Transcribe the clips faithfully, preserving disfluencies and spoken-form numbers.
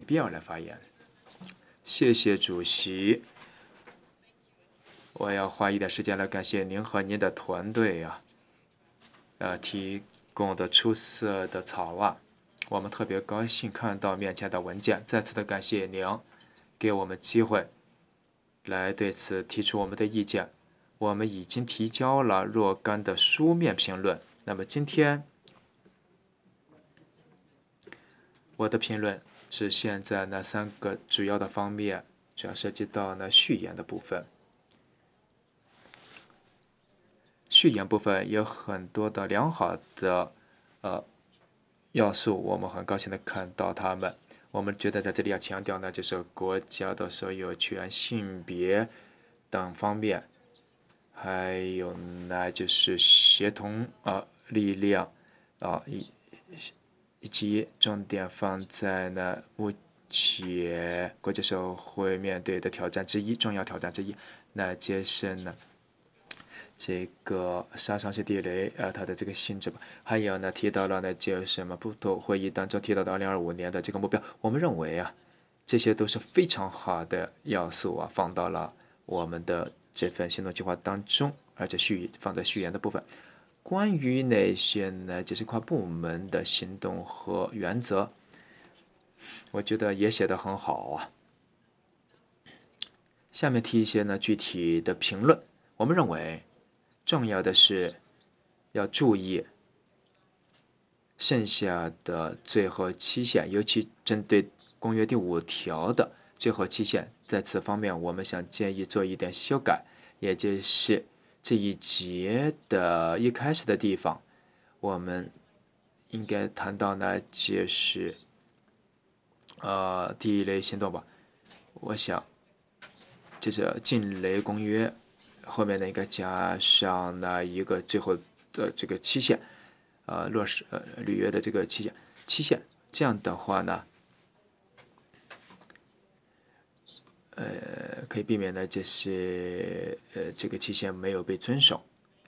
比尔来发言。谢谢主席。我要花一点时间来感谢您和您的团队啊，呃，提供的出色的草案。我们特别高兴看到面前的文件，再次的感谢您给我们机会来对此提出我们的意见。我们已经提交了若干的书面评论。那么今天我的评论只限在那三个主要的方面，主要涉及到那序言的部分。序言部分有很多的良好的呃要素，我们很高兴的看到他们。我们觉得在这里要强调呢，就是国家的所有权、性别等方面，还有呢就是协同啊、呃、力量啊以以及重点放在呢目前国际社会面对的挑战之一，重要挑战之一，那就是呢。这个杀伤性地雷，呃，它的这个性质吧，还有呢，提到了呢，就是什么普陀会议当中提到的二零二五年的这个目标，我们认为啊，这些都是非常好的要素啊，放到了我们的这份行动计划当中，而且序放在序言的部分。关于那些呢，就是跨部门的行动和原则，我觉得也写得很好啊。下面提一些呢具体的评论，我们认为。重要的是要注意剩下的最后期限，尤其针对公约第五条的最后期限，在此方面我们想建议做一点修改，也就是这一节的一开始的地方，我们应该谈到呢，就是呃第一类行动吧。我想就是禁雷公约。后面呢应该加上呢一个最后的这个期限，呃，落实呃履约的这个期限期限，这样的话呢，呃，可以避免呢就是呃这个期限没有被遵守。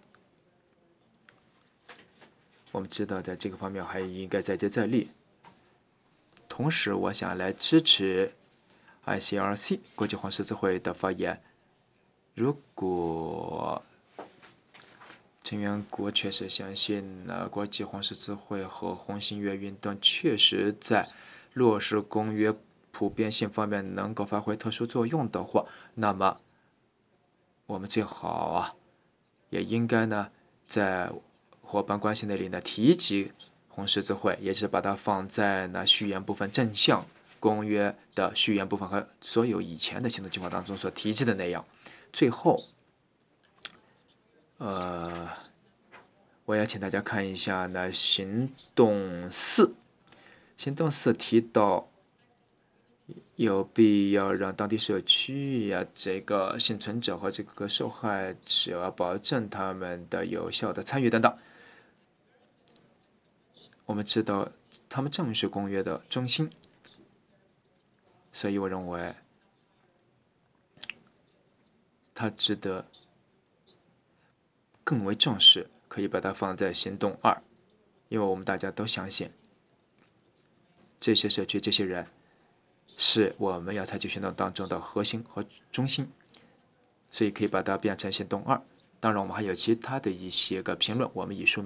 我们知道在这个方面还应该再接再厉。同时，我想来支持 I C R C 国际黄十字会的发言。如果成员国确实相信呢，国际黄十字会和红新月运动确实在落实公约普遍性方面能够发挥特殊作用的话，那么我们最好啊，也应该呢，在伙伴关系那里呢提及红十字会，也是把它放在呢序言部分正向公约的序言部分和所有以前的行动计划当中所提及的那样。最后。呃，我要请大家看一下呢，行动四，行动四提到有必要让当地社区呀，这个幸存者和这个受害者保证他们的有效的参与等等。我们知道，他们正是公约的中心，所以我认为它值得更为重视，可以把它放在行动二，因为我们大家都相信这些社区、这些人是我们要采取行动当中的核心和中心，所以可以把它变成行动二。当然，我们还有其他的一些个评论，我们以书面。